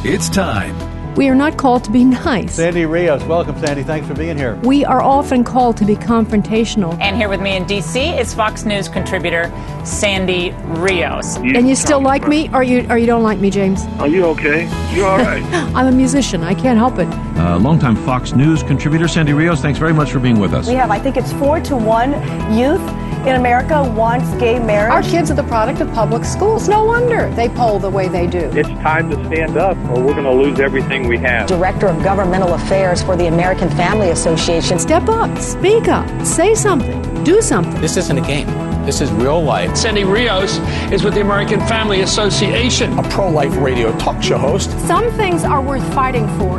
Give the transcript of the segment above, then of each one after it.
It's time. We are not called to be nice. Sandy Rios, welcome, Sandy. Thanks for being here. We are often called to be confrontational. And here with me in D.C. is Fox News contributor Sandy Rios. And you still like me, or you don't like me, James? Are you okay? You all right? I'm a musician. I can't help it. Longtime Fox News contributor Sandy Rios, thanks very much for being with us. We have, I think it's 4-to-1 youth in America wants gay marriage. Our kids are the product of public schools. No wonder they poll the way they do. It's time to stand up or we're going to lose everything we have. Director of Governmental Affairs for the American Family Association. Step up, speak up, say something, do something. This isn't a game. This is real life. Sandy Rios is with the American Family Association. A pro-life radio talk show host. Some things are worth fighting for.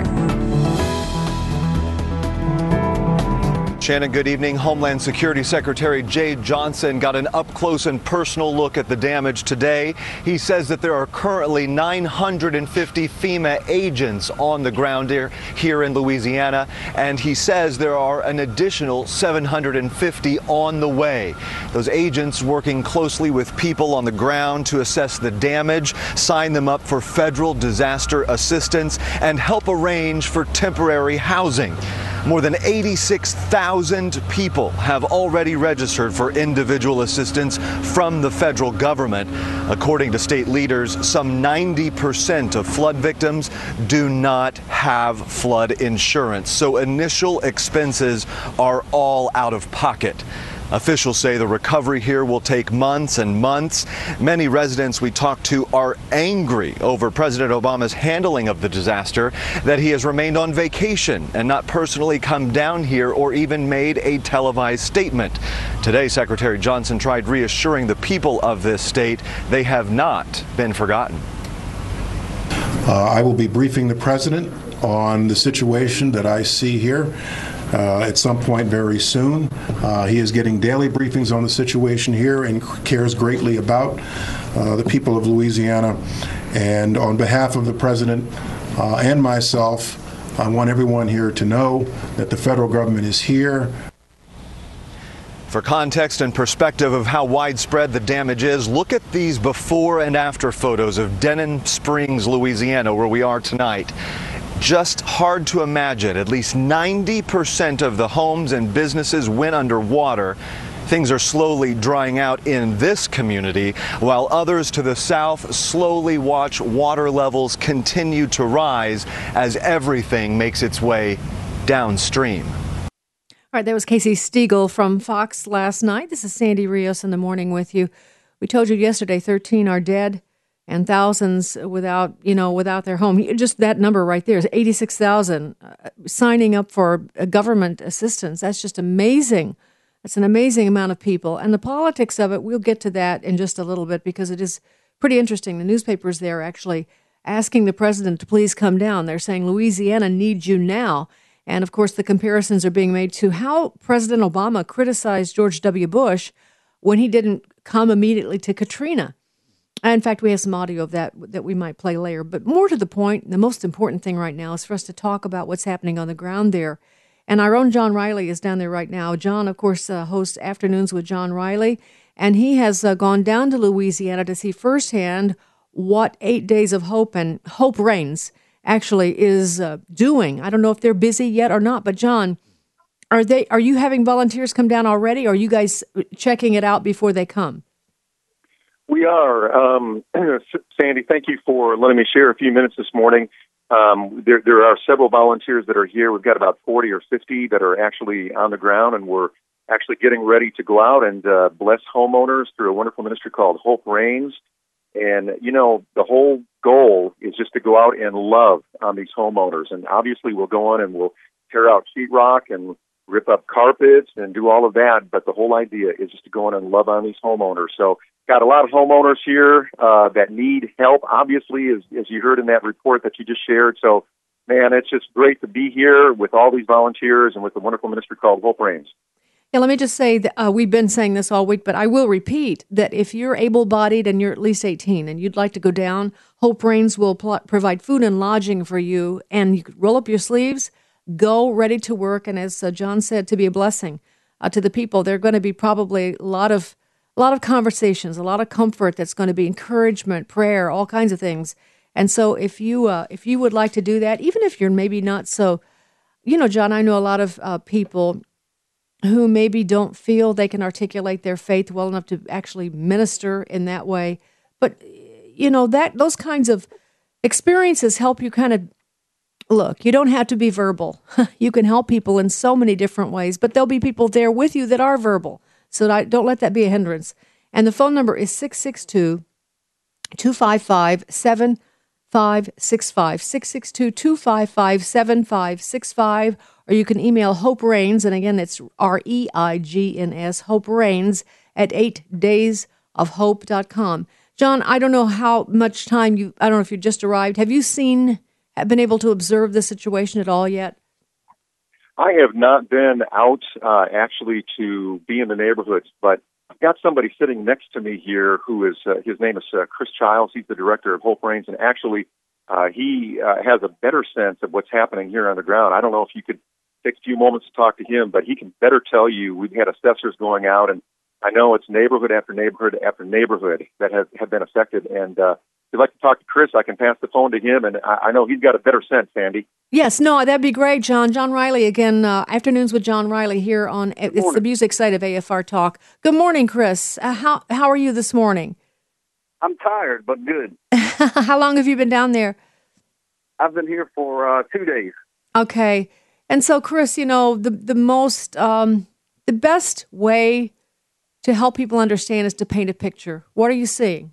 Shannon, good evening. Homeland Security Secretary Jeh Johnson got an up-close and personal look at the damage today. He says that there are currently 950 FEMA agents on the ground here in Louisiana, and he says there are an additional 750 on the way. Those agents working closely with people on the ground to assess the damage, sign them up for federal disaster assistance, and help arrange for temporary housing. More than 86,000 people have already registered for individual assistance from the federal government. According to state leaders, some 90% of flood victims do not have flood insurance, so initial expenses are all out of pocket. Officials say the recovery here will take months and months. Many residents we talked to are angry over President Obama's handling of the disaster, that he has remained on vacation and not personally come down here or even made a televised statement. Today, Secretary Johnson tried reassuring the people of this state they have not been forgotten. I will be briefing the president on the situation that I see here at some point very soon. He is getting daily briefings on the situation here and cares greatly about the people of Louisiana. And on behalf of the president and myself, I want everyone here to know that the federal government is here. For context and perspective of how widespread the damage is, look at these before and after photos of Denham Springs, Louisiana, where we are tonight. Just hard to imagine. At least 90% of the homes and businesses went underwater. Things are slowly drying out in this community, while others to the south slowly watch water levels continue to rise as everything makes its way downstream. All right, that was Casey Stegall from Fox last night. This is Sandy Rios in the morning with you. We told you yesterday 13 are dead and thousands without their home. Just that number right there is 86,000 signing up for government assistance. That's just amazing. That's an amazing amount of people. And the politics of it, we'll get to that in just a little bit because it is pretty interesting. The newspapers there are actually asking the president to please come down. They're saying Louisiana needs you now. And, of course, the comparisons are being made to how President Obama criticized George W. Bush when he didn't come immediately to Katrina. In fact, we have some audio of that we might play later. But more to the point, the most important thing right now is for us to talk about what's happening on the ground there. And our own John Riley is down there right now. John, of course, hosts Afternoons with John Riley. And he has gone down to Louisiana to see firsthand what 8 Days of Hope and Hope Reigns actually is doing. I don't know if they're busy yet or not. But, John, are you having volunteers come down already? Or are you guys checking it out before they come? We are. Sandy, thank you for letting me share a few minutes this morning. There are several volunteers that are here. We've got about 40 or 50 that are actually on the ground, and we're actually getting ready to go out and bless homeowners through a wonderful ministry called Hope Reigns. And, the whole goal is just to go out and love on these homeowners. And obviously we'll go on and we'll tear out sheetrock and rip up carpets and do all of that. But the whole idea is just to go in and love on these homeowners. So got a lot of homeowners here that need help, obviously, as you heard in that report that you just shared. So, man, it's just great to be here with all these volunteers and with the wonderful ministry called Hope Reigns. Yeah, let me just say that we've been saying this all week, but I will repeat that if you're able-bodied and you're at least 18 and you'd like to go down, Hope Reigns will provide food and lodging for you, and you could roll up your sleeves, go ready to work, and as John said, to be a blessing to the people. There are going to be probably a lot of conversations, a lot of comfort that's going to be encouragement, prayer, all kinds of things And so if you would like to do that, even if you're maybe not so, John, I know a lot of people who maybe don't feel they can articulate their faith well enough to actually minister in that way. But, those kinds of experiences help you kind of, look, you don't have to be verbal. You can help people in so many different ways, but there'll be people there with you that are verbal. So don't let that be a hindrance. And the phone number is 662-255-7565, 662-255-7565, or you can email Hope Reigns, and again, it's REIGNS, Hope Reigns at 8daysofhope.com. John, I don't know how much time I don't know if you just arrived. Have you been able to observe the situation at all yet? I have not been out actually to be in the neighborhoods, but I've got somebody sitting next to me here who is, his name is Chris Childs. He's the director of Hope Reigns, and actually he has a better sense of what's happening here on the ground. I don't know if you could take a few moments to talk to him, but he can better tell you. We've had assessors going out, and I know it's neighborhood after neighborhood after neighborhood that have been affected. And if you'd like to talk to Chris, I can pass the phone to him, and I know he's got a better sense, Sandy. Yes, no, that'd be great, John. John Riley, again, Afternoons with John Riley here on, it's the music side of AFR Talk. Good morning, Chris. How are you this morning? I'm tired, but good. How long have you been down there? I've been here for 2 days. Okay. And so, Chris, the best way to help people understand is to paint a picture. What are you seeing?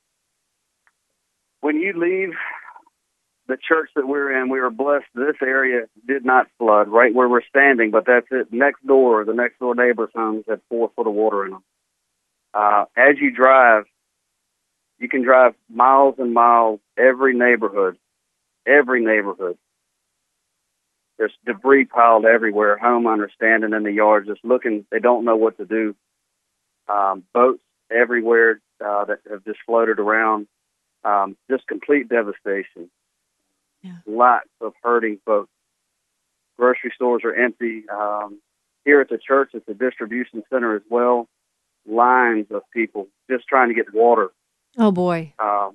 When you leave the church that we're in, we were blessed. This area did not flood right where we're standing, but that's it. The next door neighbor's homes had 4 foot of water in them. As you drive, you can drive miles and miles, every neighborhood. There's debris piled everywhere, homeowners standing in the yard just looking. They don't know what to do. Boats everywhere that have just floated around. Just complete devastation. Yeah. Lots of hurting folks. Grocery stores are empty. Here at the church, it's a distribution center as well. Lines of people just trying to get water. Oh, boy.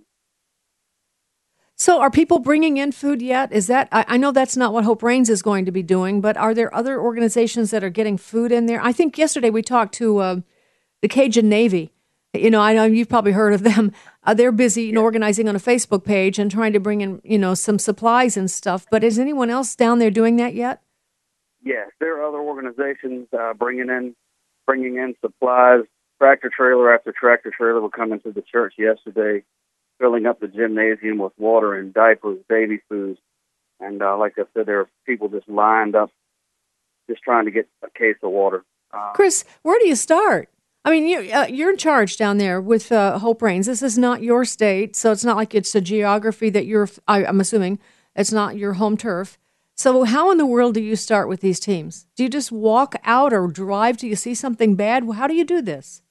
So are people bringing in food yet? Is that, I know that's not what Hope Reigns is going to be doing, but are there other organizations that are getting food in there? I think yesterday we talked to the Cajun Navy. I know you've probably heard of them. They're busy organizing on a Facebook page and trying to bring in, some supplies and stuff. But is anyone else down there doing that yet? Yes, there are other organizations bringing in supplies. Tractor trailer after tractor trailer were coming to the church yesterday, filling up the gymnasium with water and diapers, baby food. And like I said, there are people just lined up, just trying to get a case of water. Chris, where do you start? I mean, you're in charge down there with Hope Reigns. This is not your state, so it's not like it's a geography that I'm assuming it's not your home turf. So how in the world do you start with these teams? Do you just walk out or drive till you see something bad? How do you do this?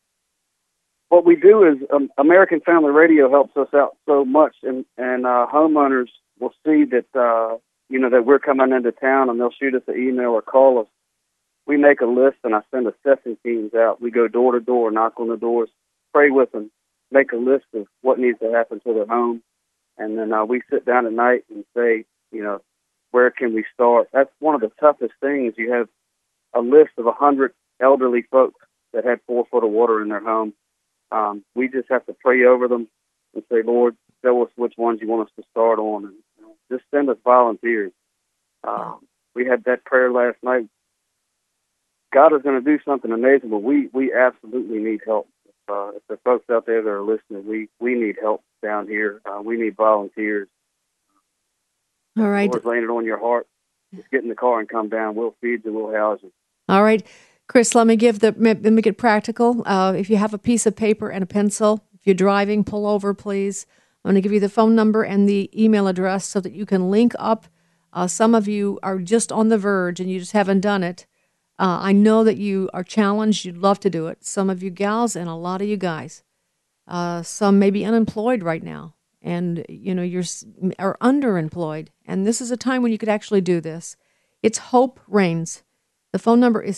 What we do is American Family Radio helps us out so much, and homeowners will see that that we're coming into town, and they'll shoot us an email or call us. We make a list, and I send assessing teams out. We go door to door, knock on the doors, pray with them, make a list of what needs to happen to their home, and then we sit down at night and say, where can we start? That's one of the toughest things. You have a list of 100 elderly folks that had 4 foot of water in their home. We just have to pray over them and say, Lord, tell us which ones you want us to start on, and just send us volunteers. We had that prayer last night. God is going to do something amazing, but we absolutely need help. If the folks out there that are listening, we need help down here. We need volunteers. All right. Lord's laying it on your heart. Just get in the car and come down. We'll feed you. We'll house you. All right. Chris, let me make it practical. If you have a piece of paper and a pencil, if you're driving, pull over, please. I'm going to give you the phone number and the email address so that you can link up. Some of you are just on the verge and you just haven't done it. I know that you are challenged. You'd love to do it. Some of you gals and a lot of you guys. Some may be unemployed right now, and are underemployed. And this is a time when you could actually do this. It's Hope Reigns. The phone number is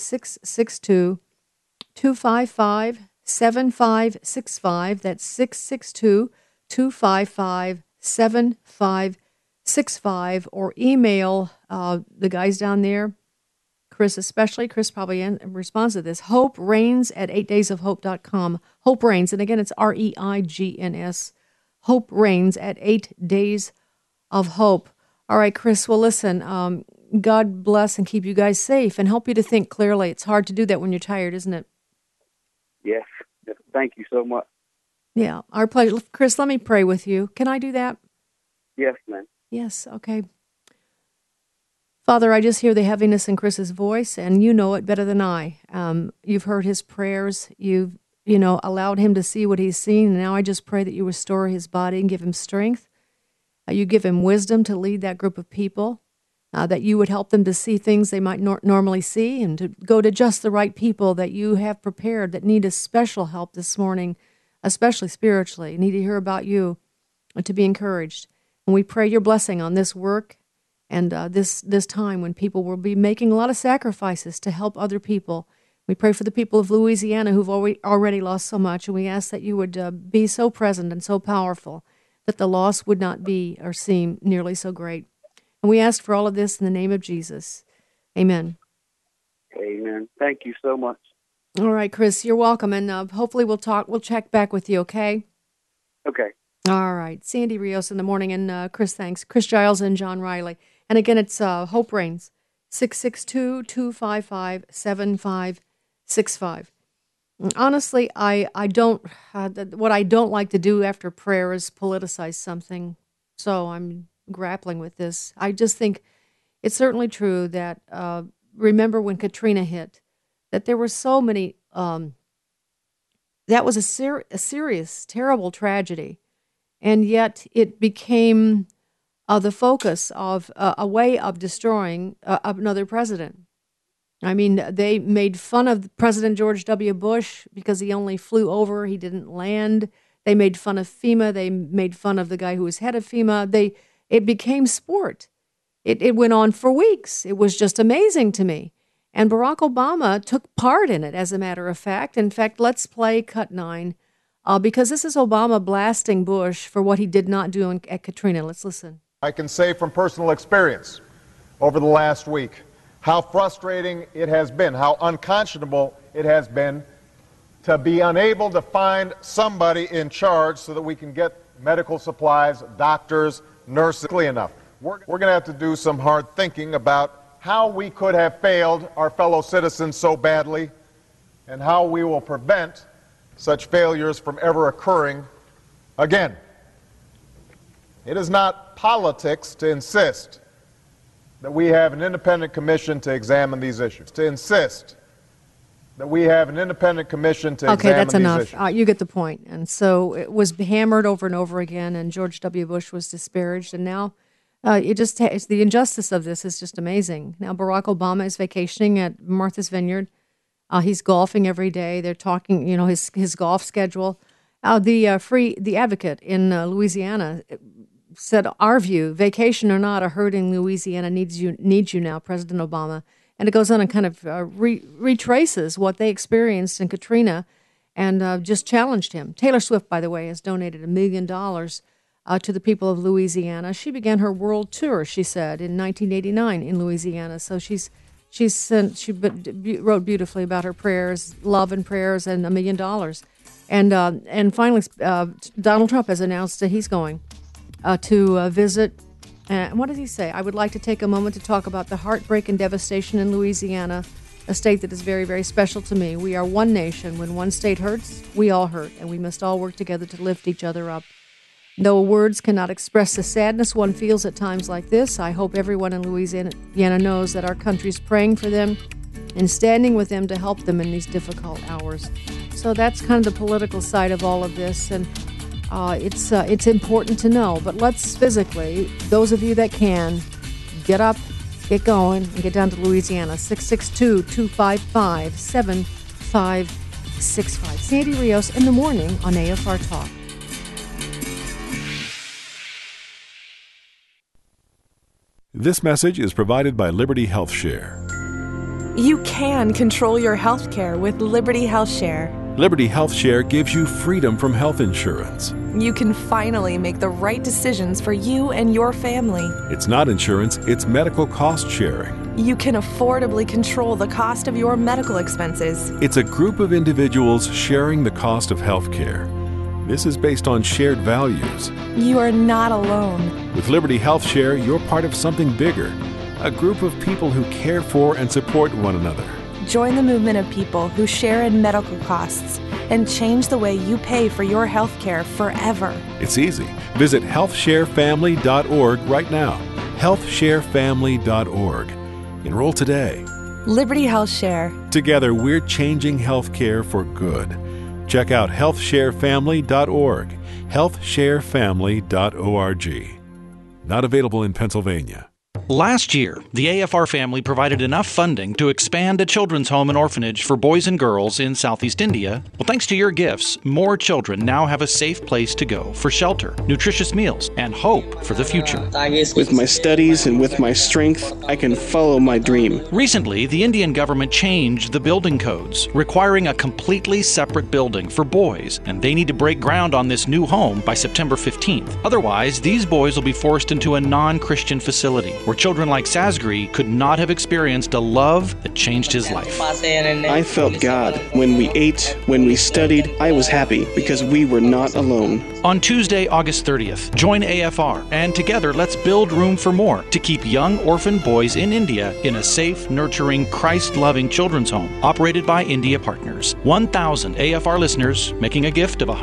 662-255-7565. That's 662-255-7565. 888-866-7565 or email the guys down there, Chris especially. Chris probably responds to this. Hope Reigns at 8daysofhope.com. Hope Reigns, and again, it's REIGNS. Hope Reigns at 8 Days of Hope. All right, Chris, well, listen, God bless and keep you guys safe and help you to think clearly. It's hard to do that when you're tired, isn't it? Yes. Thank you so much. Yeah, our pleasure. Chris, let me pray with you. Can I do that? Yes, ma'am. Yes, okay. Father, I just hear the heaviness in Chris's voice, and you know it better than I. You've heard his prayers. You've, allowed him to see what he's seen, and now I just pray that you restore his body and give him strength. You give him wisdom to lead that group of people, that you would help them to see things they might normally see and to go to just the right people that you have prepared that need a special help this morning, especially spiritually, need to hear about you and to be encouraged. And we pray your blessing on this work and this time when people will be making a lot of sacrifices to help other people. We pray for the people of Louisiana who've already lost so much, and we ask that you would be so present and so powerful that the loss would not be or seem nearly so great. And we ask for all of this in the name of Jesus. Amen. Amen. Thank you so much. All right, Chris, you're welcome, and hopefully we'll check back with you, okay? Okay. All right. Sandy Rios in the morning, and Chris, thanks. Chris Giles and John Riley. And again, it's Hope Reigns, 662-255-7565. Honestly, I don't, what I don't like to do after prayer is politicize something, so I'm grappling with this. I just think it's certainly true that, remember when Katrina hit, that there were so many, that was a serious, terrible tragedy, and yet it became the focus of a way of destroying another president. I mean, they made fun of President George W. Bush because he only flew over, he didn't land. They made fun of FEMA. They made fun of the guy who was head of FEMA. It became sport. It went on for weeks. It was just amazing to me. And Barack Obama took part in it, as a matter of fact. In fact, let's play cut 9, because this is Obama blasting Bush for what he did not do at Katrina. Let's listen. I can say from personal experience over the last week how frustrating it has been, how unconscionable it has been to be unable to find somebody in charge so that we can get medical supplies, doctors, nurses quickly enough. We're going to have to do some hard thinking about how we could have failed our fellow citizens so badly and how we will prevent such failures from ever occurring again. It is not politics to insist that we have an independent commission to examine these issues, to insist that we have an independent commission to examine these issues. Okay, that's enough. You get the point. And so it was hammered over and over again, and George W. Bush was disparaged, and now it's the injustice of this is just amazing. Now Barack Obama is vacationing at Martha's Vineyard. He's golfing every day. They're talking, his golf schedule. The Advocate in Louisiana said, our view, vacation or not, a herd in Louisiana needs you now, President Obama. And it goes on and kind of retraces what they experienced in Katrina and just challenged him. Taylor Swift, by the way, has donated $1 million to the people of Louisiana. She began her world tour, she said, in 1989 in Louisiana. So she wrote beautifully about her prayers, love and prayers, and $1 million. And finally, Donald Trump has announced that he's going to visit. What did he say? I would like to take a moment to talk about the heartbreak and devastation in Louisiana, a state that is very, very special to me. We are one nation. When one state hurts, we all hurt, and we must all work together to lift each other up. Though words cannot express the sadness one feels at times like this, I hope everyone in Louisiana knows that our country is praying for them and standing with them to help them in these difficult hours. So that's kind of the political side of all of this, and it's important to know. But let's physically, those of you that can, get up, get going, and get down to Louisiana. 662-255-7565. Sandy Rios in the morning on AFR Talk. This message is provided by Liberty Health Share. You can control your health care with Liberty Health Share. Liberty Health Share gives you freedom from health insurance. You can finally make the right decisions for you and your family. It's not insurance, it's medical cost sharing. You can affordably control the cost of your medical expenses. It's a group of individuals sharing the cost of health care. This is based on shared values. You are not alone. With Liberty Health Share, you're part of something bigger, a group of people who care for and support one another. Join the movement of people who share in medical costs and change the way you pay for your health care forever. It's easy. Visit healthsharefamily.org right now. healthsharefamily.org. Enroll today. Liberty Health Share. Together, we're changing health care for good. Check out healthsharefamily.org. healthsharefamily.org. Not available in Pennsylvania. Last year, the AFR family provided enough funding to expand a children's home and orphanage for boys and girls in Southeast India. Well, thanks to your gifts, more children now have a safe place to go for shelter, nutritious meals, and hope for the future. With my studies and with my strength, I can follow my dream. Recently, the Indian government changed the building codes, requiring a completely separate building for boys, and they need to break ground on this new home by September 15th. Otherwise, these boys will be forced into a non-Christian facility, where children like Sasgri could not have experienced a love that changed his life. I felt God. When we ate, when we studied, I was happy because we were not alone. On Tuesday, August 30th, join AFR, and together let's build room for more to keep young orphan boys in India in a safe, nurturing, Christ-loving children's home operated by India Partners. 1,000 AFR listeners making a gift of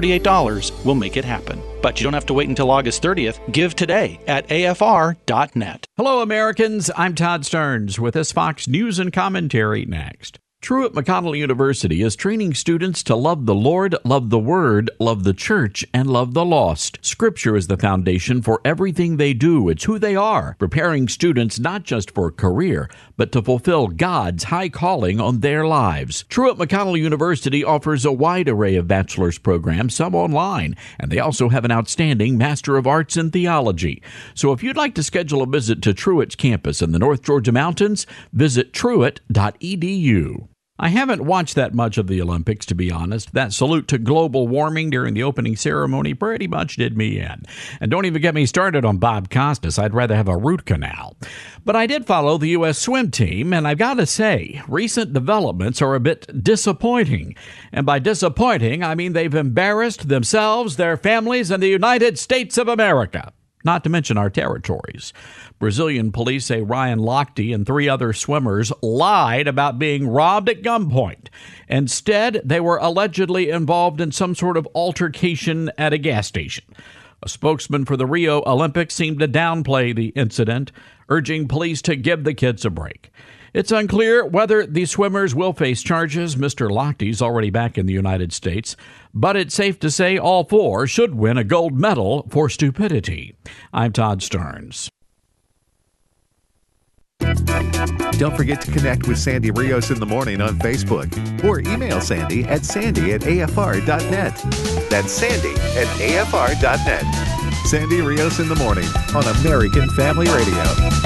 $148 will make it happen. But you don't have to wait until August 30th. Give today at afr.net. Hello, Americans. I'm Todd Stearns with this Fox News and Commentary next. Truett McConnell University is training students to love the Lord, love the Word, love the Church, and love the lost. Scripture is the foundation for everything they do. It's who they are, preparing students not just for a career, but to fulfill God's high calling on their lives. Truett McConnell University offers a wide array of bachelor's programs, some online, and they also have an outstanding Master of Arts in Theology. So if you'd like to schedule a visit to Truett's campus in the North Georgia Mountains, visit truett.edu. I haven't watched that much of the Olympics, to be honest. That salute to global warming during the opening ceremony pretty much did me in. And don't even get me started on Bob Costas. I'd rather have a root canal. But I did follow the U.S. swim team, and I've got to say, recent developments are a bit disappointing. And by disappointing, I mean they've embarrassed themselves, their families, and the United States of America. Not to mention our territories. Brazilian police say Ryan Lochte and 3 other swimmers lied about being robbed at gunpoint. Instead, they were allegedly involved in some sort of altercation at a gas station. A spokesman for the Rio Olympics seemed to downplay the incident, urging police to give the kids a break. It's unclear whether the swimmers will face charges. Mr. Lochte's already back in the United States, but it's safe to say all 4 should win a gold medal for stupidity. I'm Todd Stearns. Don't forget to connect with Sandy Rios in the morning on Facebook or email Sandy at sandy@afr.net. That's sandy@afr.net. Sandy Rios in the morning on American Family Radio.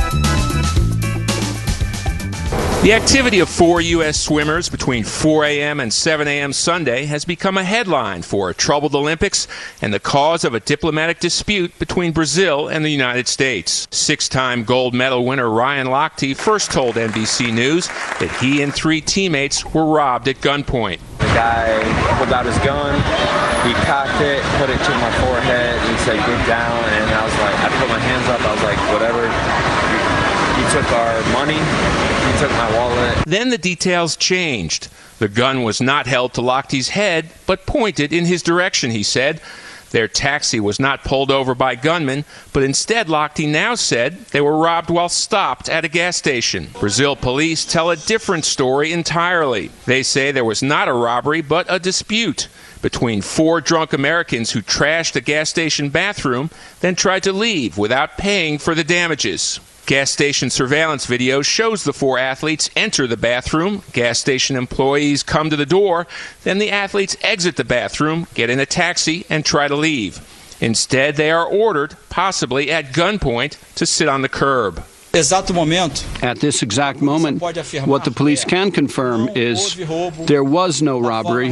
The activity of 4 U.S. swimmers between 4 a.m. and 7 a.m. Sunday has become a headline for a troubled Olympics and the cause of a diplomatic dispute between Brazil and the United States. 6-time gold medal winner Ryan Lochte first told NBC News that he and 3 teammates were robbed at gunpoint. The guy pulled out his gun, he cocked it, put it to my forehead, and he said, "Get down," and I was like, I put my hands up, I was like, whatever. He took our money, he took my wallet. Then the details changed. The gun was not held to Lochte's head, but pointed in his direction, he said. Their taxi was not pulled over by gunmen, but instead Lochte now said they were robbed while stopped at a gas station. Brazil police tell a different story entirely. They say there was not a robbery, but a dispute between 4 drunk Americans who trashed a gas station bathroom, then tried to leave without paying for the damages. Gas station surveillance video shows the 4 athletes enter the bathroom. Gas station employees come to the door. Then the athletes exit the bathroom, get in a taxi, and try to leave. Instead, they are ordered, possibly at gunpoint, to sit on the curb. At this exact moment, what the police can confirm is there was no robbery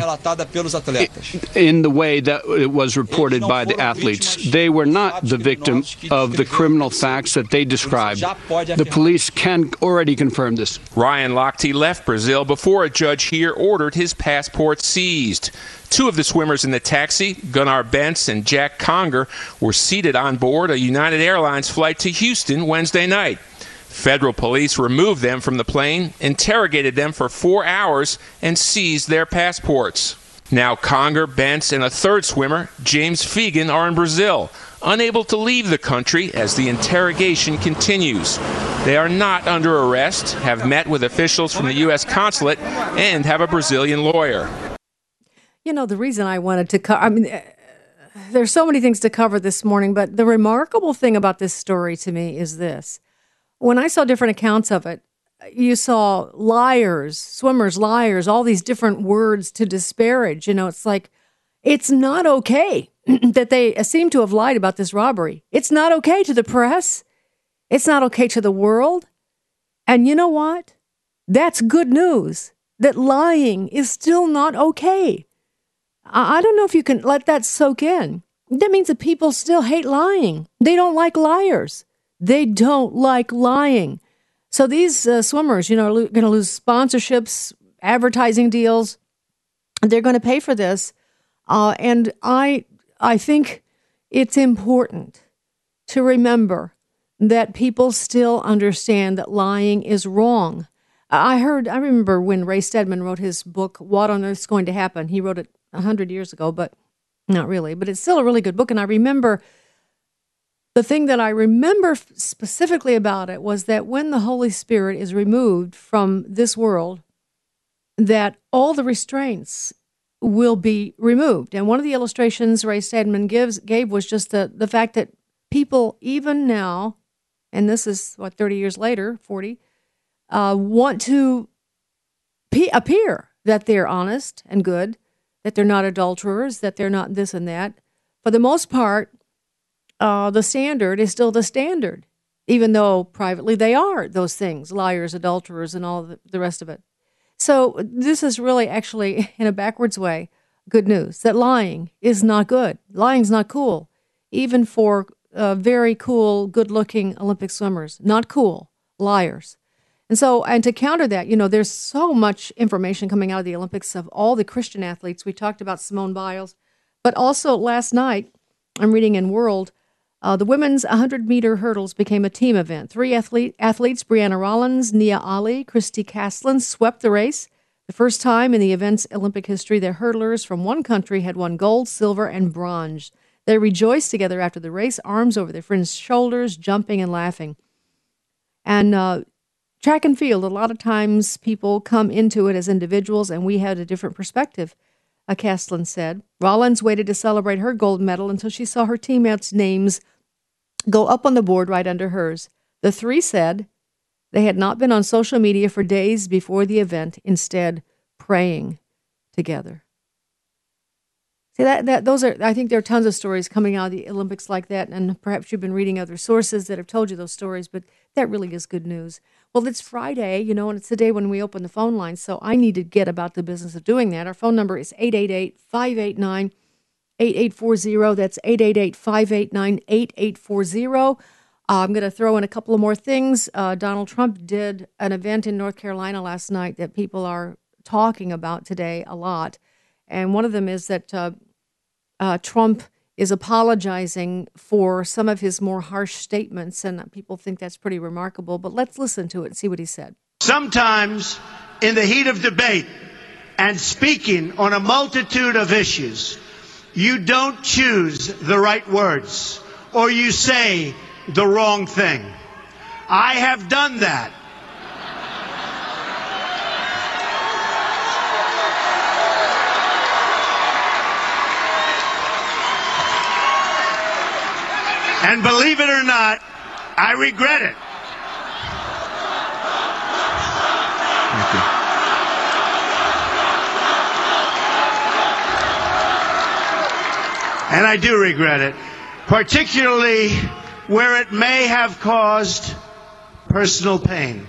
in the way that it was reported by the athletes. They were not the victim of the criminal facts that they described. The police can already confirm this. Ryan Lochte left Brazil before a judge here ordered his passport seized. Two of the swimmers in the taxi, Gunnar Bentz and Jack Conger, were seated on board a United Airlines flight to Houston Wednesday night. Federal police removed them from the plane, interrogated them for 4 hours, and seized their passports. Now Conger, Bentz, and a third swimmer, James Fegan, are in Brazil, unable to leave the country as the interrogation continues. They are not under arrest, have met with officials from the U.S. consulate, and have a Brazilian lawyer. You know, the reason I wanted to cover, there's so many things to cover this morning, but the remarkable thing about this story to me is this. When I saw different accounts of it, you saw liars, swimmers, liars, all these different words to disparage. You know, it's like, it's not okay that they seem to have lied about this robbery. It's not okay to the press. It's not okay to the world. And you know what? That's good news, that lying is still not okay. I don't know if you can let that soak in. That means that people still hate lying. They don't like liars. They don't like lying. So these swimmers, you know, are going to lose sponsorships, advertising deals. They're going to pay for this. And I think it's important to remember that people still understand that lying is wrong. I remember when Ray Stedman wrote his book, What on Earth's Going to Happen? He wrote it 100 years ago, but not really. But it's still a really good book. And I remember, the thing that I remember specifically about it was that when the Holy Spirit is removed from this world, that all the restraints will be removed. And one of the illustrations Ray Stedman gave was just the fact that people, even now, and this is, 30 years later, 40, want to appear that they're honest and good, that they're not adulterers, that they're not this and that. For the most part, the standard is still the standard, even though privately they are those things, liars, adulterers, and all the rest of it. So this is really actually, in a backwards way, good news, that lying is not good. Lying's not cool, even for very cool, good-looking Olympic swimmers. Not cool, liars. And to counter that, you know, there's so much information coming out of the Olympics of all the Christian athletes. We talked about Simone Biles, but also last night, I'm reading in World, the women's 100-meter hurdles became a team event. 3 athletes, Brianna Rollins, Nia Ali, Christy Caslin, swept the race. The first time in the event's Olympic history that hurdlers from one country had won gold, silver, and bronze. They rejoiced together after the race, arms over their friends' shoulders, jumping and laughing. And track and field, a lot of times people come into it as individuals, and we had a different perspective, Caslin said. Rollins waited to celebrate her gold medal until she saw her teammates' names go up on the board right under hers. The 3 said they had not been on social media for days before the event, instead praying together. See, I think there are tons of stories coming out of the Olympics like that, and perhaps you've been reading other sources that have told you those stories, but that really is good news. Well, it's Friday, you know, and it's the day when we open the phone line, so I need to get about the business of doing that. Our phone number is 888-589-8840. That's 888-589-8840. I'm going to throw in a couple of more things. Donald Trump did an event in North Carolina last night that people are talking about today a lot. And one of them is that Trump is apologizing for some of his more harsh statements, and people think that's pretty remarkable. But let's listen to it and see what he said. Sometimes in the heat of debate and speaking on a multitude of issues, you don't choose the right words or you say the wrong thing. I have done that. And believe it or not, I regret it. And I do regret it, particularly where it may have caused personal pain.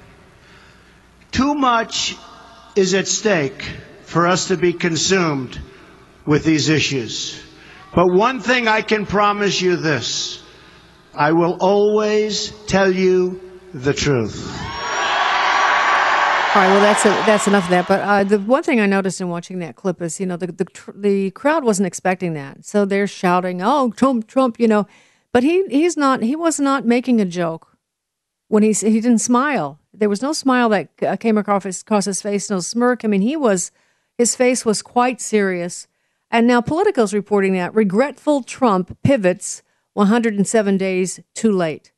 Too much is at stake for us to be consumed with these issues. But one thing I can promise you this: I will always tell you the truth. All right, well, that's enough of that. But the one thing I noticed in watching that clip is, the crowd wasn't expecting that. So they're shouting, "Oh, Trump, Trump," But he was not making a joke when he didn't smile. There was no smile that came across his face, no smirk. I mean, his face was quite serious. And now Politico's reporting that regretful Trump pivots 107 days too late.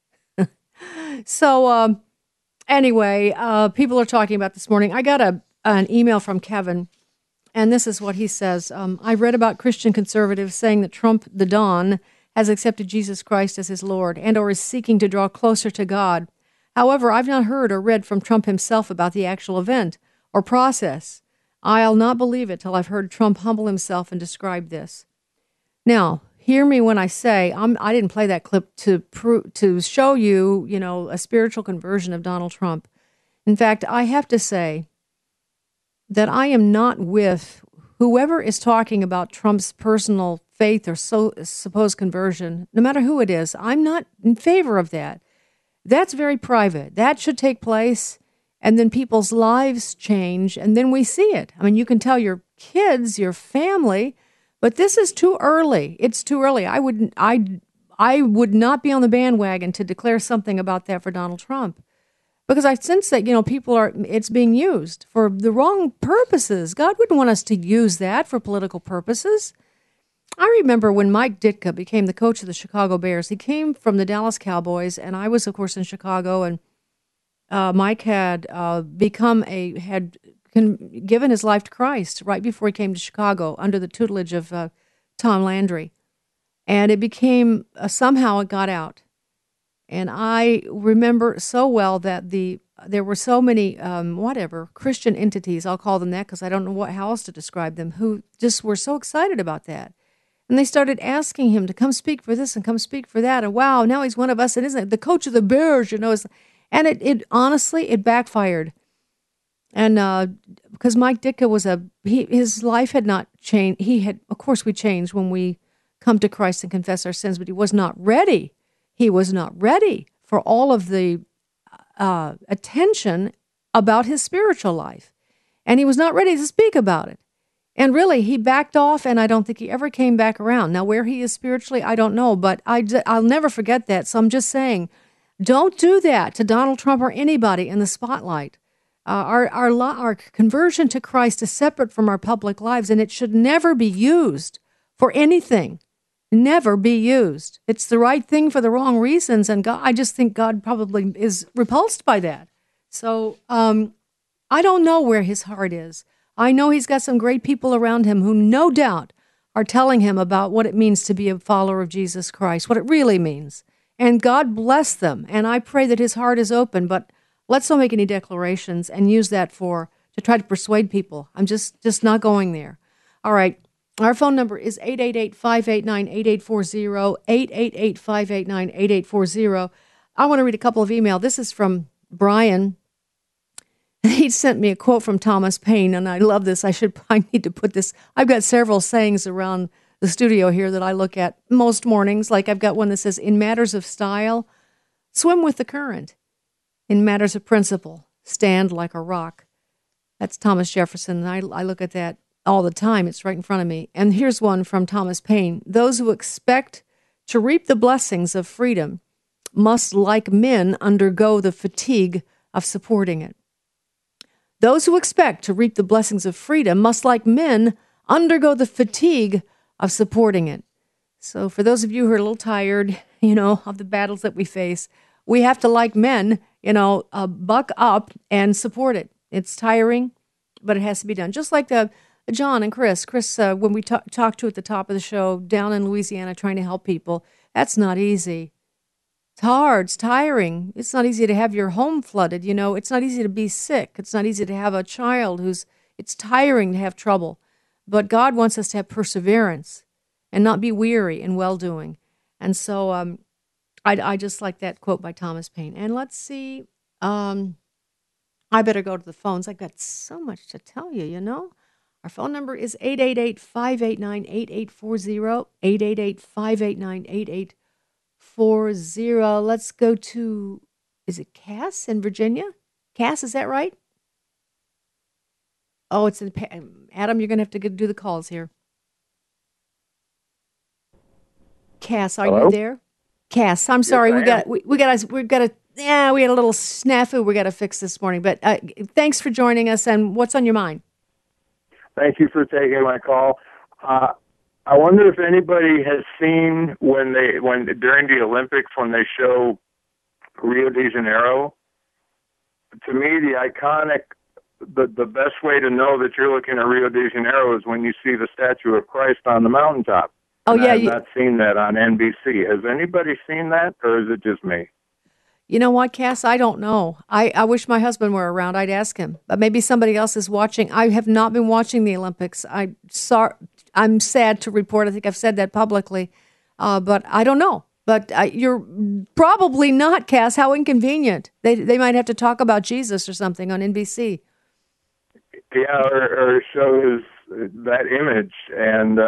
So, anyway, people are talking about this morning. I got an email from Kevin, and this is what he says. I read about Christian conservatives saying that Trump, the Don, has accepted Jesus Christ as his Lord and or is seeking to draw closer to God. However, I've not heard or read from Trump himself about the actual event or process. I'll not believe it till I've heard Trump humble himself and describe this. Now, hear me when I say I didn't play that clip to show you, a spiritual conversion of Donald Trump. In fact, I have to say that I am not with whoever is talking about Trump's personal faith or supposed conversion, no matter who it is. I'm not in favor of that. That's very private. That should take place, and then people's lives change, and then we see it. I mean, you can tell your kids, your family, but this is too early. It's too early. I would not be on the bandwagon to declare something about that for Donald Trump, because I sense that, it's being used for the wrong purposes. God wouldn't want us to use that for political purposes. I remember when Mike Ditka became the coach of the Chicago Bears. He came from the Dallas Cowboys, and I was, of course, in Chicago, and Mike had given his life to Christ right before he came to Chicago under the tutelage of Tom Landry. And it became, somehow it got out. And I remember so well that there were so many, Christian entities, I'll call them that because I don't know how else to describe them, who just were so excited about that. And they started asking him to come speak for this and come speak for that. And wow, now he's one of us. And isn't it the coach of the Bears, And it honestly, it backfired. And because Mike Ditka his life had not changed. Of course, we change when we come to Christ and confess our sins, but he was not ready. He was not ready for all of the attention about his spiritual life. And he was not ready to speak about it. And really, he backed off, and I don't think he ever came back around. Now, where he is spiritually, I don't know, but I'll never forget that. So I'm just saying, don't do that to Donald Trump or anybody in the spotlight. Our conversion to Christ is separate from our public lives, and it should never be used for anything. Never be used. It's the right thing for the wrong reasons, and I just think God probably is repulsed by that. So I don't know where his heart is. I know he's got some great people around him who no doubt are telling him about what it means to be a follower of Jesus Christ, what it really means. And God bless them. And I pray that his heart is open, but let's not make any declarations and use that to try to persuade people. I'm just not going there. All right. Our phone number is 888-589-8840, 888-589-8840. I want to read a couple of emails. This is from Brian. He sent me a quote from Thomas Paine, and I love this. I need to put this. I've got several sayings around the studio here that I look at most mornings. Like I've got one that says, in matters of style, swim with the current. In matters of principle, stand like a rock. That's Thomas Jefferson, and I look at that all the time. It's right in front of me. And here's one from Thomas Paine. Those who expect to reap the blessings of freedom must, like men, undergo the fatigue of supporting it. Those who expect to reap the blessings of freedom must, like men, undergo the fatigue of supporting it. So for those of you who are a little tired, of the battles that we face, we have to, like men, buck up and support it. It's tiring, but it has to be done. Just like John and Chris. Chris, when we talked to at the top of the show, down in Louisiana trying to help people, that's not easy. It's hard. It's tiring. It's not easy to have your home flooded. It's not easy to be sick. It's not easy to have a child it's tiring to have trouble. But God wants us to have perseverance and not be weary in well-doing. And so I just like that quote by Thomas Paine. And let's see. I better go to the phones. I've got so much to tell you, you know. Our phone number is 888-589-8840, 888-589-8840. Let's go to, is it Cass in Virginia? Cass, is that right? Oh, it's in, Adam, you're going to have to do the calls here. Cass, are Hello? you there? Cass, I'm sorry. Yes, we had a little snafu we got to fix this morning, but thanks for joining us, and what's on your mind? Thank you for taking my call. I wonder if anybody has seen when during the Olympics when they show Rio de Janeiro. To me, the best way to know that you're looking at Rio de Janeiro is when you see the statue of Christ on the mountaintop. Oh, and yeah. I've not seen that on NBC. Has anybody seen that, or is it just me? You know what, Cass? I don't know. I wish my husband were around. I'd ask him. But maybe somebody else is watching. I have not been watching the Olympics. I'm sad to report. I think I've said that publicly. But I don't know. But you're probably not, Cass. How inconvenient. They might have to talk about Jesus or something on NBC. Yeah, or shows that image. And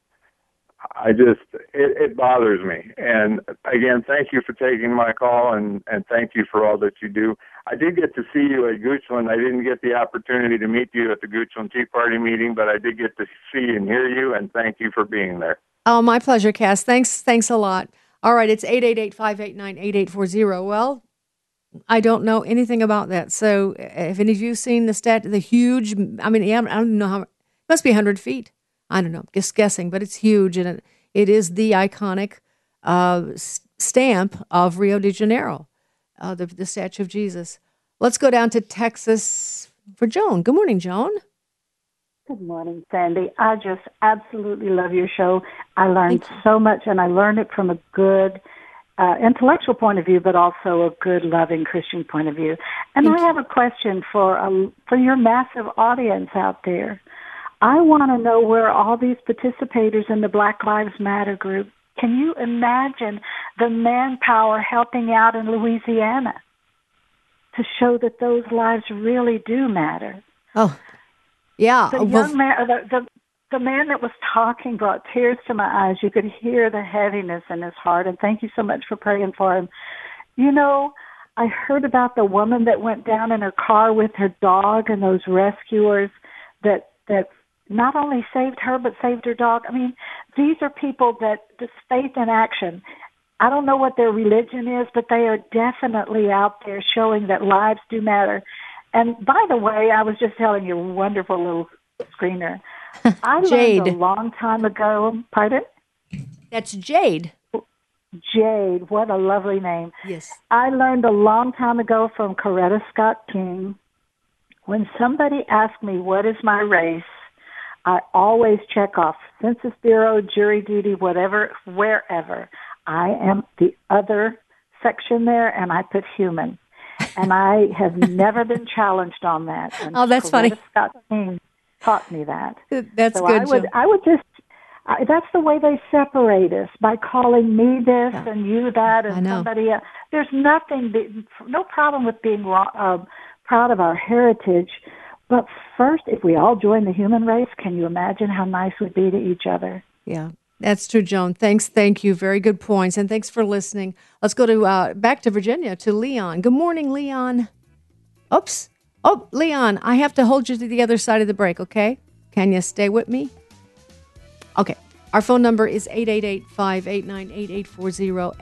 it bothers me. And again, thank you for taking my call, and thank you for all that you do. I did get to see you at Goochland. I didn't get the opportunity to meet you at the Goochland Tea Party meeting, but I did get to see and hear you, and thank you for being there. Oh, my pleasure, Cass. Thanks a lot. All right, it's 888-589-8840. Well, I don't know anything about that. So have any of you seen the huge, I don't know how, it must be 100 feet. I don't know, just guessing, but it's huge, and it is the iconic stamp of Rio de Janeiro, the Statue of Jesus. Let's go down to Texas for Joan. Good morning, Joan. Good morning, Sandy. I just absolutely love your show. I learned so much, and I learned it from a good intellectual point of view, but also a good, loving Christian point of view. And I have a question for your massive audience out there. I want to know where all these participators in the Black Lives Matter group, can you imagine the manpower helping out in Louisiana to show that those lives really do matter? Oh, yeah. The young man, the man that was talking brought tears to my eyes. You could hear the heaviness in his heart, and thank you so much for praying for him. You know, I heard about the woman that went down in her car with her dog and those rescuers that not only saved her, but saved her dog. I mean, these are people that this faith in action. I don't know what their religion is, but they are definitely out there showing that lives do matter. And by the way, I was just telling you, wonderful little screener. I learned a long time ago. Pardon? That's Jade. Jade, what a lovely name. Yes. I learned a long time ago from Coretta Scott King, when somebody asked me, what is my race? I always check off Census Bureau, jury duty, whatever, wherever. I am the other section there, and I put human. And I have never been challenged on that. And oh, that's funny. Scott King taught me that. That's so good, I would just, that's the way they separate us, by calling me this and you that and somebody else. There's no problem with being proud of our heritage. But first, if we all join the human race, can you imagine how nice we'd be to each other? Yeah, that's true, Joan. Thank you. Very good points, and thanks for listening. Let's go to back to Virginia, to Leon. Good morning, Leon. Oops. Oh, Leon, I have to hold you to the other side of the break, okay? Can you stay with me? Okay. Our phone number is 888-589-8840,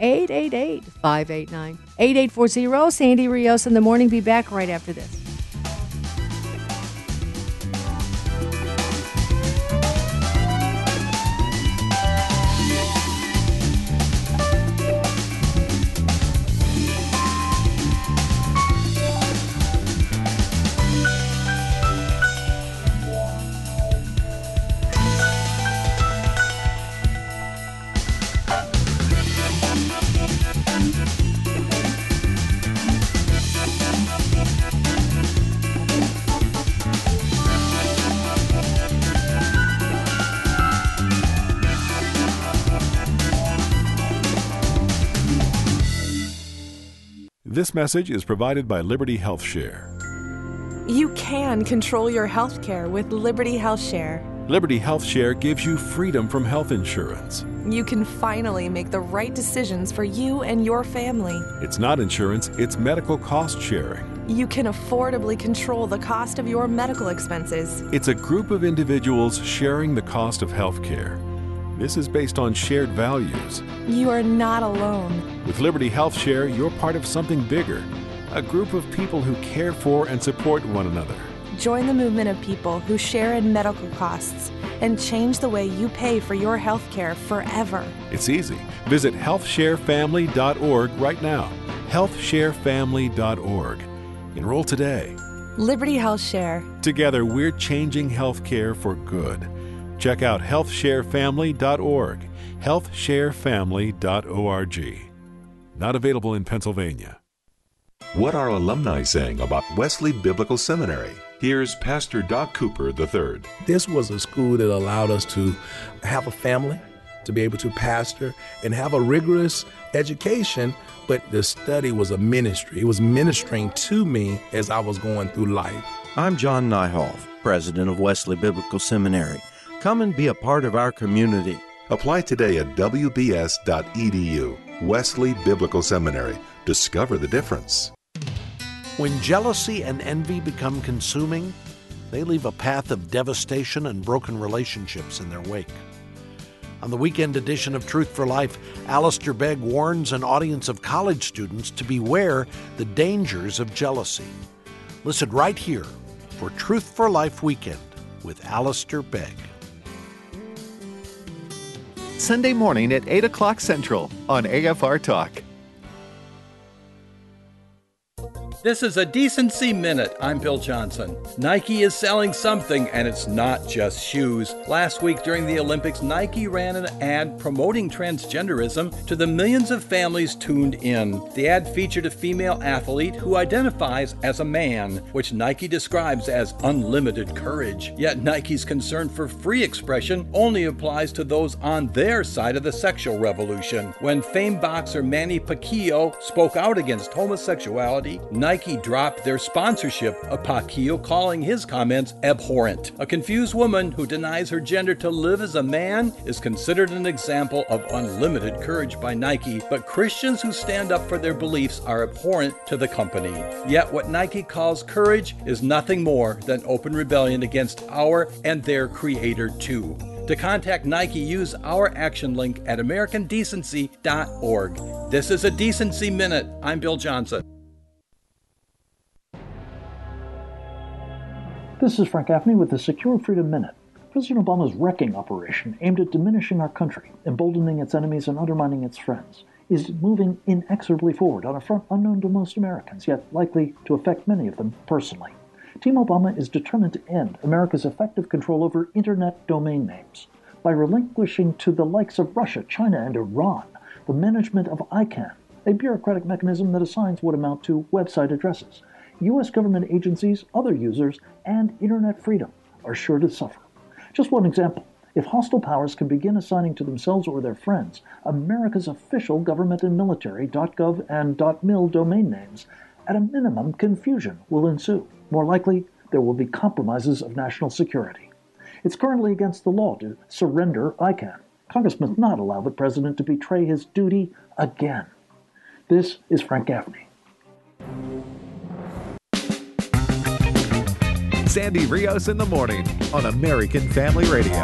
888-589-8840. Sandy Rios in the morning. Be back right after this. This message is provided by Liberty Health Share. You can control your health care with Liberty Health Share. Liberty Health Share gives you freedom from health insurance. You can finally make the right decisions for you and your family. It's not insurance, it's medical cost sharing. You can affordably control the cost of your medical expenses. It's a group of individuals sharing the cost of health care. This is based on shared values. You are not alone. With Liberty Health Share, you're part of something bigger, a group of people who care for and support one another. Join the movement of people who share in medical costs and change the way you pay for your health care forever. It's easy. Visit healthsharefamily.org right now. healthsharefamily.org. Enroll today. Liberty Health Share. Together, we're changing health care for good. Check out healthsharefamily.org. healthsharefamily.org. Not available in Pennsylvania. What are alumni saying about Wesley Biblical Seminary? Here's Pastor Doc Cooper III. This was a school that allowed us to have a family, to be able to pastor, and have a rigorous education, but the study was a ministry. It was ministering to me as I was going through life. I'm John Nyhoff, president of Wesley Biblical Seminary. Come and be a part of our community. Apply today at wbs.edu. Wesley Biblical Seminary. Discover the difference. When jealousy and envy become consuming, they leave a path of devastation and broken relationships in their wake. On the weekend edition of Truth for Life, Alistair Begg warns an audience of college students to beware the dangers of jealousy. Listen right here for Truth for Life Weekend with Alistair Begg. Sunday morning at 8 o'clock Central on AFR Talk. This is a Decency Minute. I'm Bill Johnson. Nike is selling something, and it's not just shoes. Last week during the Olympics, Nike ran an ad promoting transgenderism to the millions of families tuned in. The ad featured a female athlete who identifies as a man, which Nike describes as unlimited courage. Yet Nike's concern for free expression only applies to those on their side of the sexual revolution. When famed boxer Manny Pacquiao spoke out against homosexuality, Nike dropped their sponsorship of Pacquiao, calling his comments abhorrent. A confused woman who denies her gender to live as a man is considered an example of unlimited courage by Nike, but Christians who stand up for their beliefs are abhorrent to the company. Yet what Nike calls courage is nothing more than open rebellion against our and their creator too. To contact Nike, use our action link at americandecency.org. This is a Decency Minute. I'm Bill Johnson. This is Frank Gaffney with the Secure Freedom Minute. President Obama's wrecking operation aimed at diminishing our country, emboldening its enemies, and undermining its friends is moving inexorably forward on a front unknown to most Americans, yet likely to affect many of them personally. Team Obama is determined to end America's effective control over Internet domain names by relinquishing to the likes of Russia, China, and Iran the management of ICANN, a bureaucratic mechanism that assigns what amount to website addresses. U.S. government agencies, other users, and Internet freedom are sure to suffer. Just one example. If hostile powers can begin assigning to themselves or their friends America's official government and military .gov and .mil domain names, at a minimum, confusion will ensue. More likely, there will be compromises of national security. It's currently against the law to surrender ICANN. Congress must not allow the president to betray his duty again. This is Frank Gaffney. Sandy Rios in the morning on American Family Radio.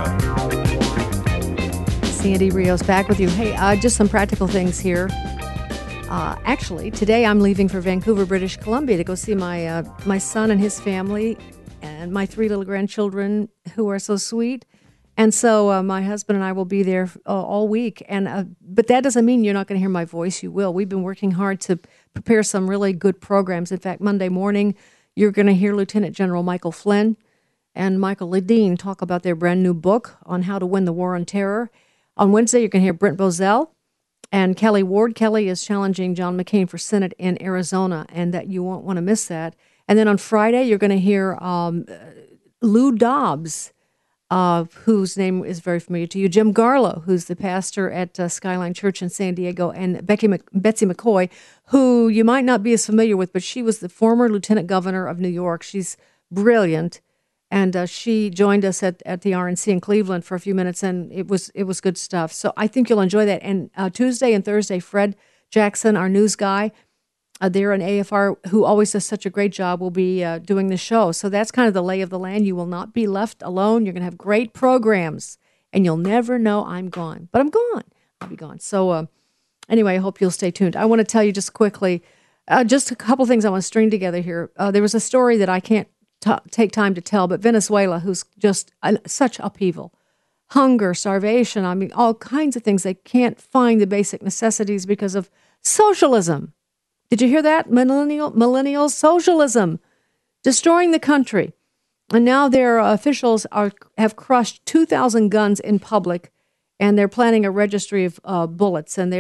Sandy Rios back with you. Hey, just some practical things here. Actually, today I'm leaving for Vancouver, British Columbia to go see my son and his family and my 3 little grandchildren who are so sweet. And so my husband and I will be there all week. And but that doesn't mean you're not going to hear my voice. You will. We've been working hard to prepare some really good programs. In fact, Monday morning, you're going to hear Lieutenant General Michael Flynn and Michael Ledeen talk about their brand new book on how to win the war on terror. On Wednesday, you're going to hear Brent Bozell and Kelly Ward. Kelly is challenging John McCain for Senate in Arizona, and that you won't want to miss that. And then on Friday, you're going to hear Lou Dobbs, whose name is very familiar to you, Jim Garlow, who's the pastor at Skyline Church in San Diego, and Betsy McCoy, who you might not be as familiar with, but she was the former lieutenant governor of New York. She's brilliant, and she joined us at the RNC in Cleveland for a few minutes, and it was good stuff. So I think you'll enjoy that. And Tuesday and Thursday, Fred Jackson, our news guy, there in AFR, who always does such a great job, will be doing the show. So that's kind of the lay of the land. You will not be left alone. You're going to have great programs, and you'll never know I'm gone. But I'm gone. I'll be gone. So anyway, I hope you'll stay tuned. I want to tell you just quickly, just a couple things I want to string together here. There was a story that I can't take time to tell, but Venezuela, who's just such upheaval, hunger, starvation, I mean, all kinds of things. They can't find the basic necessities because of socialism. Did you hear that? Millennial socialism, destroying the country. And now their officials have crushed 2,000 guns in public, and they're planning a registry of bullets. And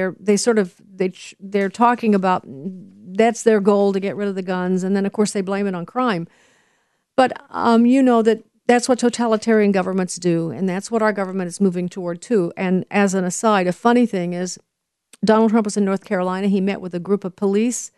they're talking about that's their goal, to get rid of the guns. And then, of course, they blame it on crime. But you know that's what totalitarian governments do, and that's what our government is moving toward, too. And as an aside, a funny thing is, Donald Trump was in North Carolina. He met with a group of police,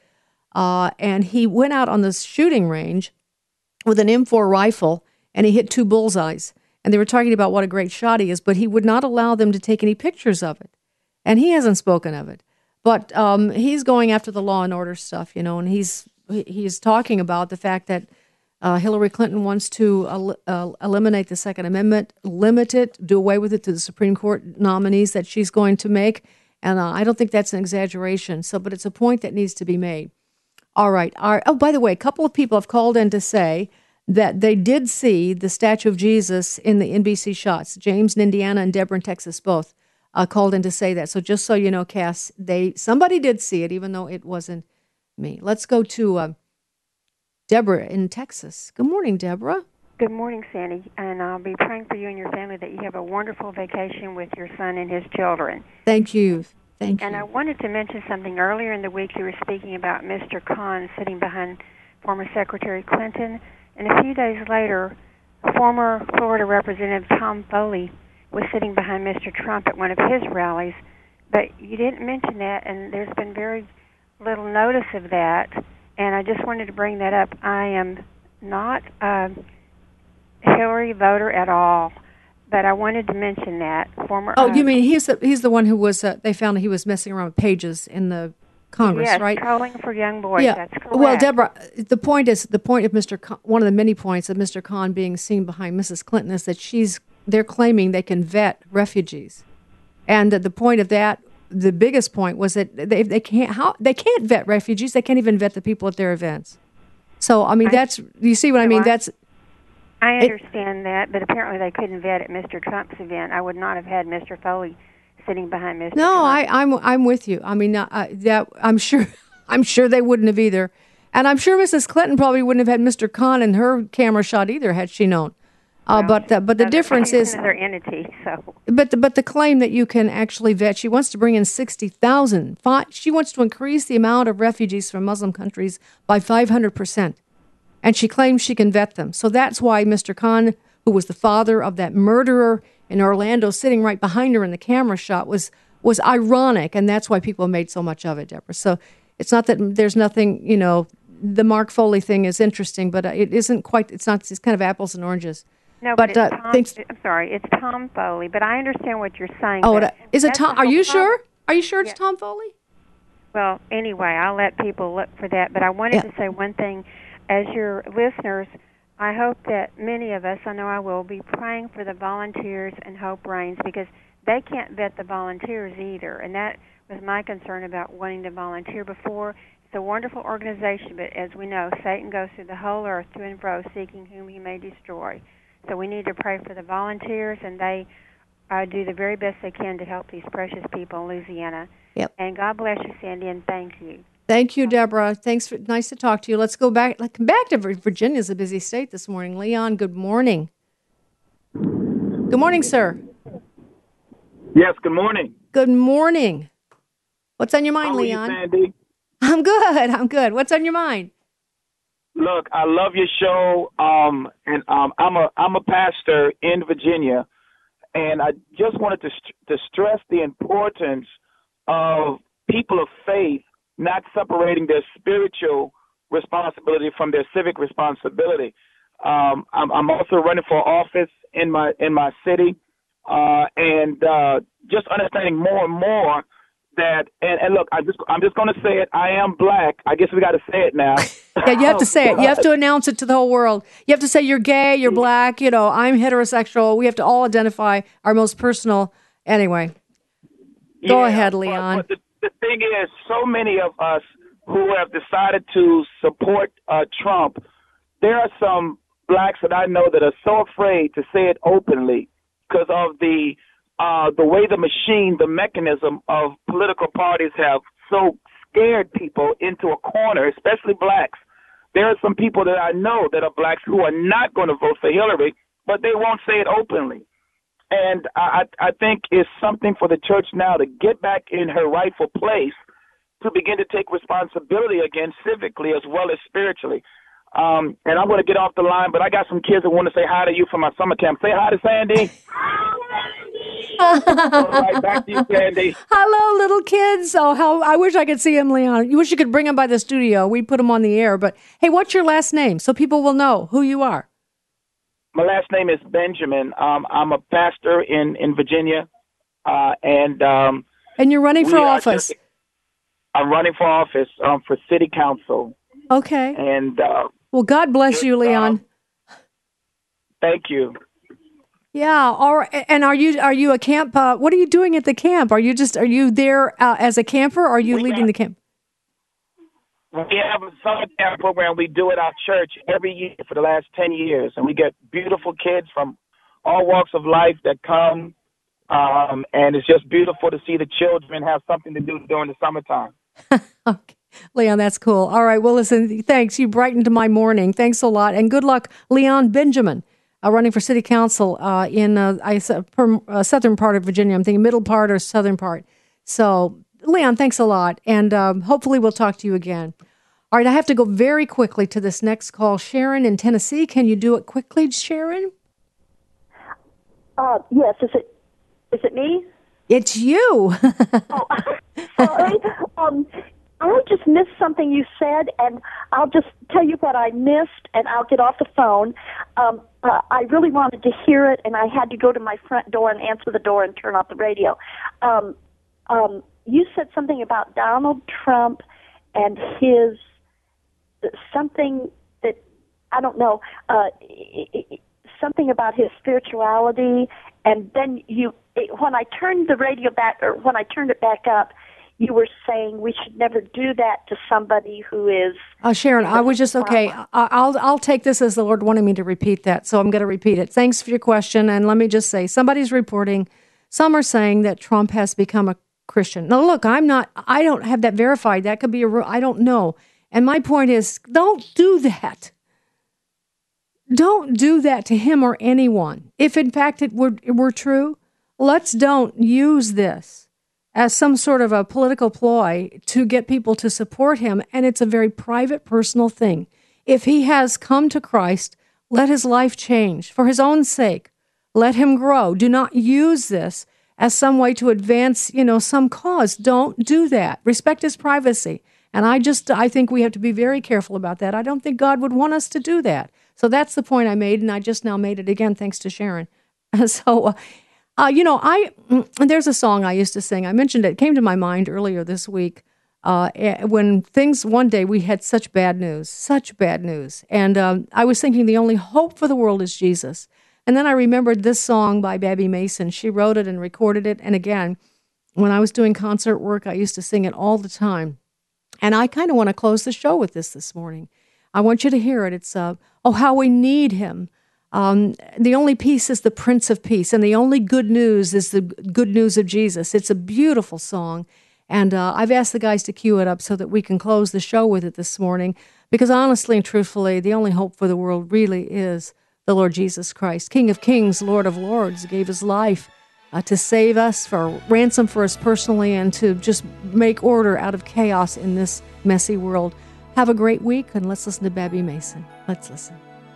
and he went out on the shooting range with an M4 rifle, and he hit 2 bullseyes. And they were talking about what a great shot he is, but he would not allow them to take any pictures of it. And he hasn't spoken of it. But he's going after the law and order stuff, you know, and he's talking about the fact that Hillary Clinton wants to eliminate the Second Amendment, limit it, do away with it to the Supreme Court nominees that she's going to make. And I don't think that's an exaggeration. But it's a point that needs to be made. All right. Oh, by the way, a couple of people have called in to say that they did see the statue of Jesus in the NBC shots. James in Indiana and Deborah in Texas both called in to say that. So just so you know, Cass, somebody did see it, even though it wasn't me. Let's go to Deborah in Texas. Good morning, Deborah. Good morning, Sandy, and I'll be praying for you and your family that you have a wonderful vacation with your son and his children. Thank you. Thank you. And I wanted to mention something. Earlier in the week, you were speaking about Mr. Khan sitting behind former Secretary Clinton, and a few days later, former Florida Representative Tom Foley was sitting behind Mr. Trump at one of his rallies. But you didn't mention that, and there's been very little notice of that, and I just wanted to bring that up. I am not Hillary voter at all, but I wanted to mention that. You mean he's the one who was, they found he was messing around with pages in the Congress, yes, right? Yes, trolling for young boys, yeah. That's correct. Well, Deborah, the point of Mr. Khan, one of the many points of Mr. Khan being seen behind Mrs. Clinton is that they're claiming they can vet refugees. And the point of that, the biggest point was that they can't vet refugees, they can't even vet the people at their events. So, I mean, you see what I mean? I understand that, but apparently they couldn't vet at Mr. Trump's event. I would not have had Mr. Foley sitting behind Mr. Trump. I'm with you. I mean, I'm sure they wouldn't have either, and I'm sure Mrs. Clinton probably wouldn't have had Mr. Khan in her camera shot either had she known. But the difference is another entity. So, but the claim that you can actually vet, she wants to bring in 60,000. She wants to increase the amount of refugees from Muslim countries by 500%. And she claims she can vet them. So that's why Mr. Khan, who was the father of that murderer in Orlando, sitting right behind her in the camera shot, was ironic. And that's why people made so much of it, Deborah. So it's not that there's nothing, you know, the Mark Foley thing is interesting, but it isn't quite, it's kind of apples and oranges. No, but it's Tom Foley. But I understand what you're saying. Oh, is it Tom? Are you sure? Are you sure it's Tom Foley? Well, anyway, I'll let people look for that. But I wanted to say one thing. As your listeners, I hope that many of us, I know I will, be praying for the volunteers and Hope Reigns, because they can't vet the volunteers either. And that was my concern about wanting to volunteer before. It's a wonderful organization, but as we know, Satan goes through the whole earth to and fro, seeking whom he may destroy. So we need to pray for the volunteers, and they do the very best they can to help these precious people in Louisiana. Yep. And God bless you, Sandy, and thank you. Thank you, Deborah. Nice to talk to you. Let's go back. Come back to Virginia. Is a busy state this morning. Leon, good morning. Good morning, sir. Yes, good morning. Good morning. What's on your mind, How Leon? How are you, Sandy? I'm good. What's on your mind? Look, I love your show, and I'm a pastor in Virginia, and I just wanted to stress the importance of people of faith not separating their spiritual responsibility from their civic responsibility. I'm also running for office in my city, and just understanding more and more that. And look, I'm just going to say it. I am black. I guess we got to say it now. Yeah, you have to say it. You have to announce it to the whole world. You have to say you're gay, you're black. I'm heterosexual. We have to all identify our most personal. Anyway, go ahead, Leon. But the thing is, so many of us who have decided to support Trump, there are some blacks that I know that are so afraid to say it openly because of the way the machine, the mechanism of political parties have so scared people into a corner, especially blacks. There are some people that I know that are blacks who are not going to vote for Hillary, but they won't say it openly. And I think it's something for the church now to get back in her rightful place to begin to take responsibility again civically as well as spiritually. And I'm going to get off the line, but I got some kids that want to say hi to you from my summer camp. Say hi to Sandy. All right, back to you, Sandy. Hello, little kids. Oh, how I wish I could see him, Leon. You wish you could bring him by the studio. We'd put him on the air. But, hey, what's your last name so people will know who you are? My last name is Benjamin. I'm a pastor in Virginia. And you're running for office. I'm running for office for city council. Okay. And well, God bless you, Leon. Thank you. Yeah. All right. And are you a camp? What are you doing at the camp? Are you there as a camper? Or are you leading the camp? We have a summer camp program we do at our church every year for the last 10 years, and we get beautiful kids from all walks of life that come, and it's just beautiful to see the children have something to do during the summertime. Okay. Leon, that's cool. All right. Well, listen, thanks. You brightened my morning. Thanks a lot. And good luck, Leon Benjamin, running for city council in southern part of Virginia. I'm thinking middle part or southern part. So, Leon, thanks a lot. And hopefully we'll talk to you again. All right. I have to go very quickly to this next call. Sharon in Tennessee. Can you do it quickly, Sharon? Yes. Is it me? It's you. Oh, sorry. I just missed something you said, and I'll just tell you what I missed, and I'll get off the phone. I really wanted to hear it, and I had to go to my front door and answer the door and turn off the radio. You said something about Donald Trump and his something that, I don't know, something about his spirituality, and then when I turned the radio back, or when I turned it back up, you were saying we should never do that to somebody who is... Sharon, I was just, okay, I'll take this as the Lord wanted me to repeat that, so I'm going to repeat it. Thanks for your question, and let me just say, somebody's reporting, some are saying that Trump has become a Christian. Now, look, I don't have that verified. That could be I don't know. And my point is, don't do that. Don't do that to him or anyone. If, in fact, it were true, don't use this as some sort of a political ploy to get people to support him, and it's a very private, personal thing. If he has come to Christ, let his life change for his own sake. Let him grow. Do not use this as some way to advance, some cause. Don't do that. Respect his privacy. And I think we have to be very careful about that. I don't think God would want us to do that. So that's the point I made, and I just now made it again, thanks to Sharon. So, there's a song I used to sing. I mentioned it came to my mind earlier this week when one day we had such bad news. And I was thinking the only hope for the world is Jesus. And then I remembered this song by Babbie Mason. She wrote it and recorded it. And again, when I was doing concert work, I used to sing it all the time. And I kind of want to close the show with this morning. I want you to hear it. It's, how we need him. The only peace is the Prince of Peace, and the only good news is the good news of Jesus. It's a beautiful song, and I've asked the guys to cue it up so that we can close the show with it this morning, because honestly and truthfully, the only hope for the world really is the Lord Jesus Christ, King of Kings, Lord of Lords, gave his life to save us, for ransom for us personally, and to just make order out of chaos in this messy world. Have a great week, and let's listen to Babbie Mason. Let's listen.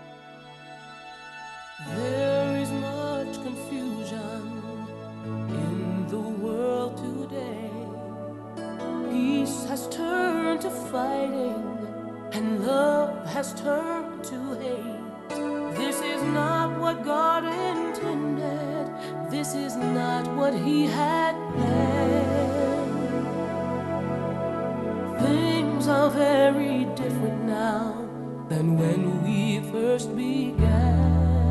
There is much confusion in the world today. Peace has turned to fighting, and love has turned to hate. This is not what God intended. This is not what He had planned. Things are very different now than when we first began.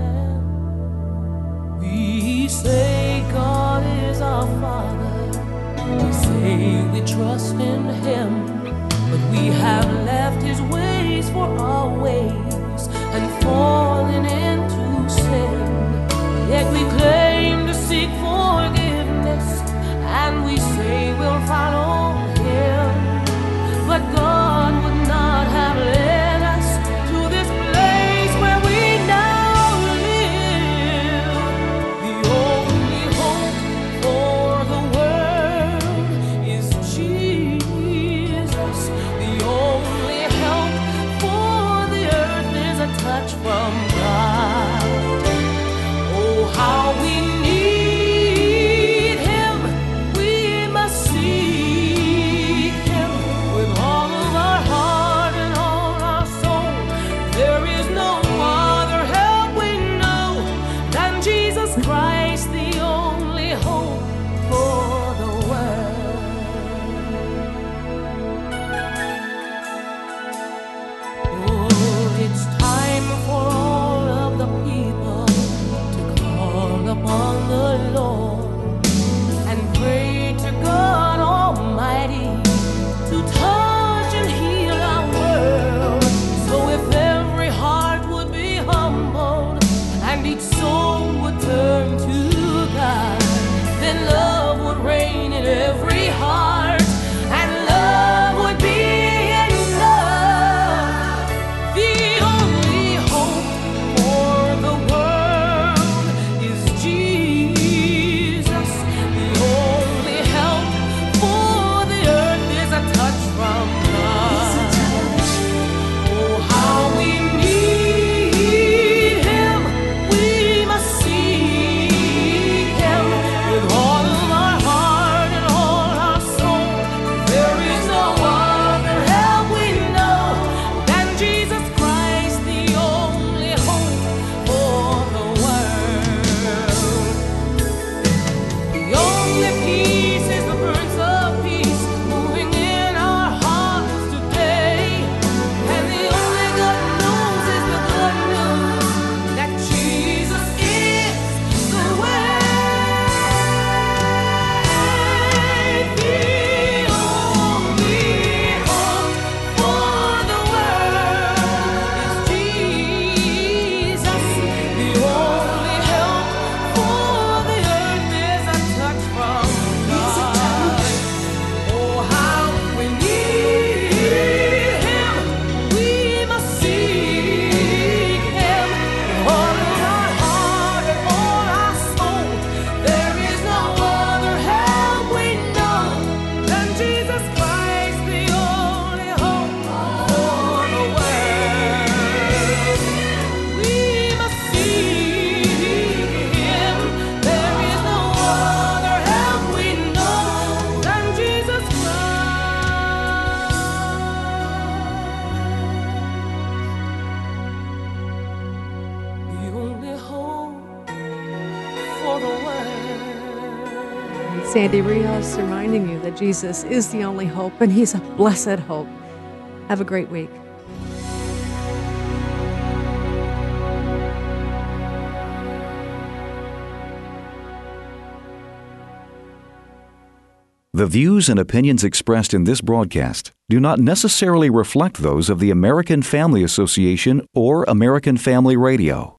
We say God is our Father. We say we trust in Him. But we have left His ways for our ways and fallen into sin. Yet we claim to seek forgiveness, and we say we'll follow Him. But God would not have led us to this place where we now live. The only hope for the world is Jesus. The only help for the earth is a touch from God. Oh, how we need Him. We must seek Him with all of our heart and all our soul. There is no other help we know than Jesus Christ, the only hope for the world. Oh, it's time for all of the people to call upon the Lord and pray to God Almighty to touch and heal our world. So if every heart would be humbled and each soul would turn to God, then love would reign in every heart, and love would be enough. The only hope for the world is Jesus. The only help for the earth is a touch from God. Oh, how we need Him. We must seek Him with all of our heart and all our soul. There is no other help we know than Jesus Christ, the only hope for the world. The only peace is the Prince of Peace moving in our hearts today. And the only good news is the good news that Jesus is the way. The only hope for the world is Jesus. The only help for the earth is a touch from God. Oh, how we need Him. We must seek Him with all of our heart and all our soul. There is no other help we know than Jesus Christ, the only hope for the world. We must seek Him. There is no other help we know than Jesus Christ, the only hope for the world. Sandy Rios reminding you that Jesus is the only hope, and He's a blessed hope. Have a great week. The views and opinions expressed in this broadcast do not necessarily reflect those of the American Family Association or American Family Radio.